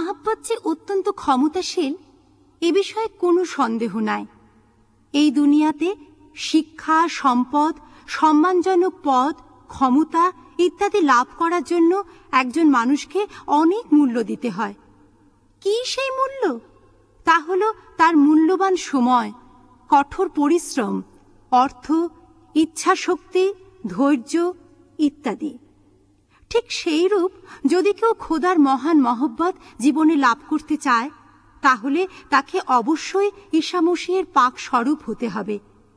মহাব্বত যে অত্যন্ত ক্ষমতাশীল এ বিষয়ে কোনো সন্দেহ নাই। এই দুনিয়াতে শিক্ষা, সম্পদ, সম্মানজনক পদ, ক্ষমতা ইত্যাদি লাভ করার জন্য একজন মানুষকে অনেক মূল্য দিতে হয়। কি সেই মূল্য? তা হল তার মূল্যবান সময়, কঠোর পরিশ্রম, অর্থ, ইচ্ছাশক্তি, ধৈর্য ইত্যাদি। ঠিক সেইরূপ যদি কেউ খোদার মহান মহব্বত জীবনে লাভ করতে চায়, তাহলে তাকে অবশ্যই ঈসা মসীহের পাক স্বরূপ হতে হবে।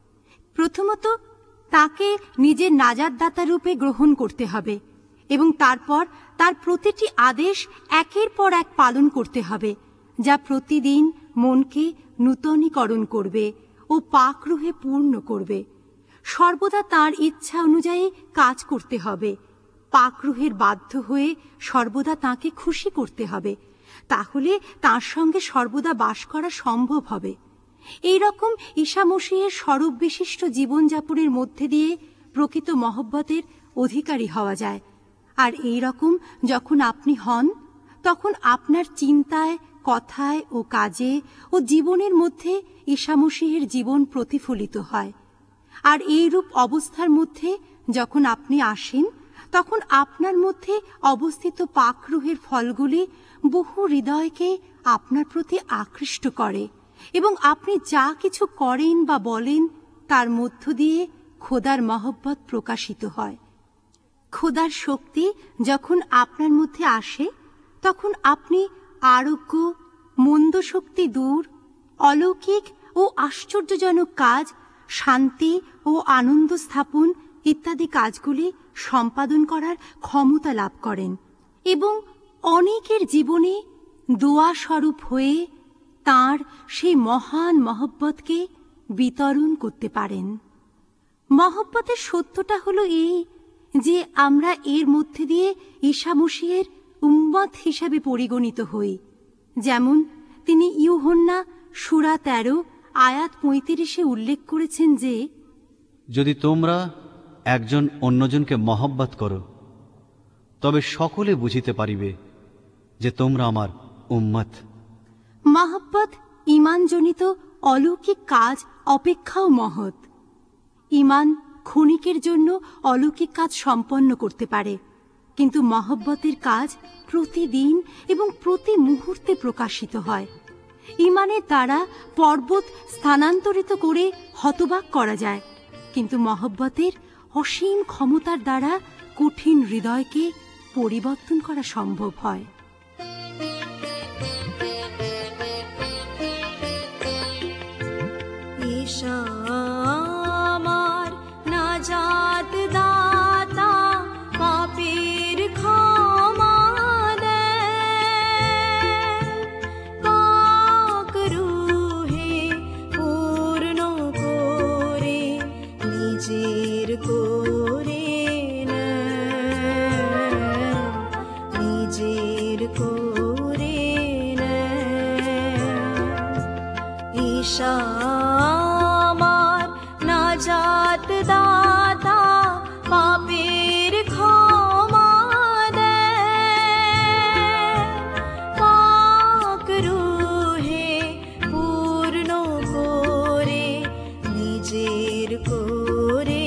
প্রথমত তাকে নিজের নাজাতদাতা রূপে গ্রহণ করতে হবে এবং তারপর তার প্রতিটি আদেশ একের পর এক পালন করতে হবে, যা প্রতিদিন মনকে নূতনীকরণ করবে ও পাক রূহে পূর্ণ করবে। সর্বদা তার ইচ্ছা অনুযায়ী কাজ করতে হবে, পাক রূহের বাধ্য হয়ে সর্বদা তাকে খুশি করতে হবে, তাহলে তার সঙ্গে সর্বদা বাস করা সম্ভব হবে। এই রকম ঈসা মসীহের স্বরূপ বিশিষ্ট জীবনযাপনের মধ্যে দিয়ে প্রকৃত মহব্বতের অধিকারী হওয়া যায়। আর এই রকম যখন আপনি হন, তখন আপনার চিন্তায়, কথায় ও কাজে ও জীবনের মধ্যে ঈসা মসীহের জীবন প্রতিফলিত হয়। আর এইরূপ অবস্থার মধ্যে যখন আপনি আসেন, তখন আপনার মধ্যে অবস্থিত পাক রূহের ফলগুলি বহু হৃদয়কে আপনার প্রতি আকৃষ্ট করে এবং আপনি যা কিছু করেন বা বলেন তার মধ্য দিয়ে খোদার মহব্বত প্রকাশিত হয়। খোদার শক্তি যখন আপনার মধ্যে আসে, তখন আপনি আরোগ্য, মন্দ শক্তি দূর, অলৌকিক ও আশ্চর্যজনক কাজ, শান্তি ও আনন্দ স্থাপন ইত্যাদি কাজগুলি সম্পাদন করার ক্ষমতা লাভ করেন এবং অনেকের জীবনে দোয়া স্বরূপ হয়ে তাঁর সেই মহান মহব্বতকে বিতরণ করতে পারেন। মহব্বতের সত্যটা হলো এই যে আমরা এর মধ্যে দিয়ে ঈসা মসীহের উম্মত হিসাবে পরিগণিত হই। যেমন তিনি ইউহন্না সূরা 13 আয়াত 35 উল্লেখ করেছেন যে, যদি তোমরা একজন অন্যজনকে মহব্বত করো, তবে সকলে বুঝিতে পারিবে যে তোমরা আমার উম্মত। মহব্বত ঈমানজনিত অলৌকিক কাজ অপেক্ষাও মহৎ। ঈমান ক্ষণিকের জন্য অলৌকিক কাজ সম্পন্ন করতে পারে, কিন্তু মহব্বতের কাজ প্রতিদিন এবং প্রতি মুহূর্তে প্রকাশিত হয়। ঈমানের দ্বারা পর্বত স্থানান্তরিত করে হতবাক করা যায়, কিন্তু মহব্বতের অসীম ক্ষমতার দ্বারা কঠিন হৃদয়কে পরিবর্তন করা সম্ভব হয়। ঈশা আমার নাজাত দাতা, পাপের ক্ষমা দেন, পাক রূহে পূর্ণ করে নিজের করে নেন, নিজের করে নেন। ঈশা আমার নাজাত দাতা, পাপের ক্ষমা দেন, পাক রূহে পূর্ণ করে নিজের করে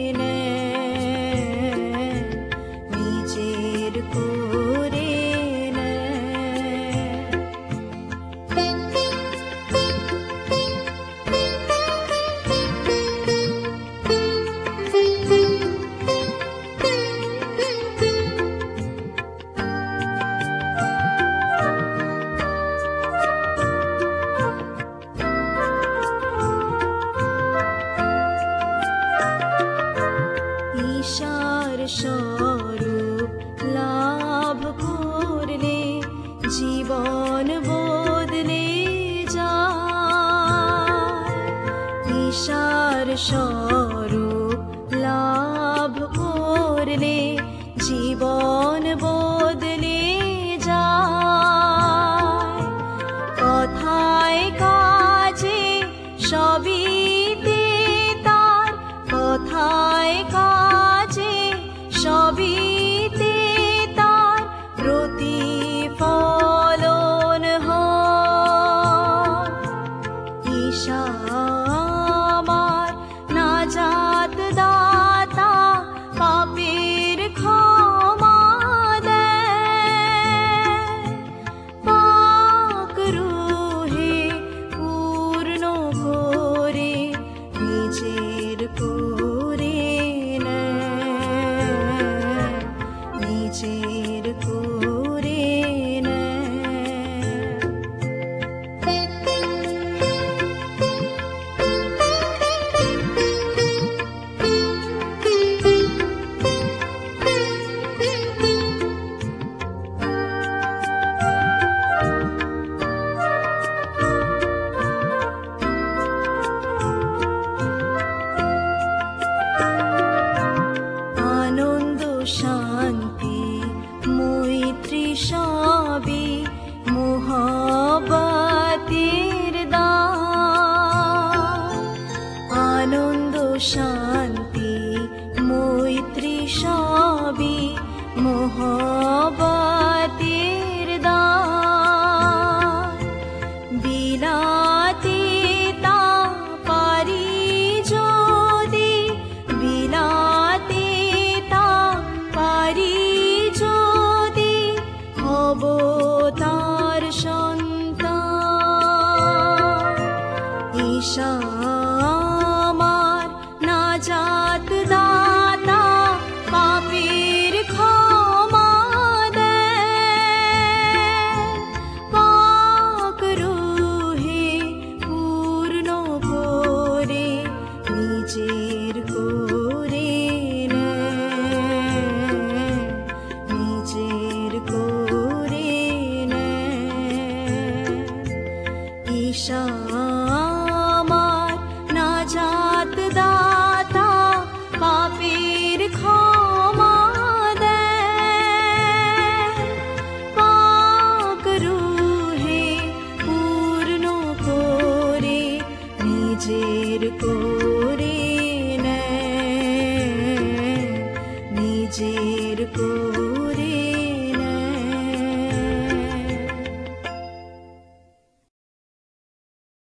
নেন, নিজের করে নেন। ঈশার স্বরূপ লাভ করলে জীবন বদলে যায়। ঈশার স্বরূপ লাভ করলে জীবন বদলে যায়। কথায় কাজে সবিতে তার, কথায় কাজে সবিতে তার প্রতিফলন ঈশা আমার নাজাত দাতা পাপের ক্ষমা দেন পাক রূহে পূর্ণ করে নিজের করে নেন নিজের করে নেন ঈশা আমার নাজাত দাতা পাপের ক্ষমা দেন পাক রূহে পূর্ণ করে নিজের করে নেন নিজের করে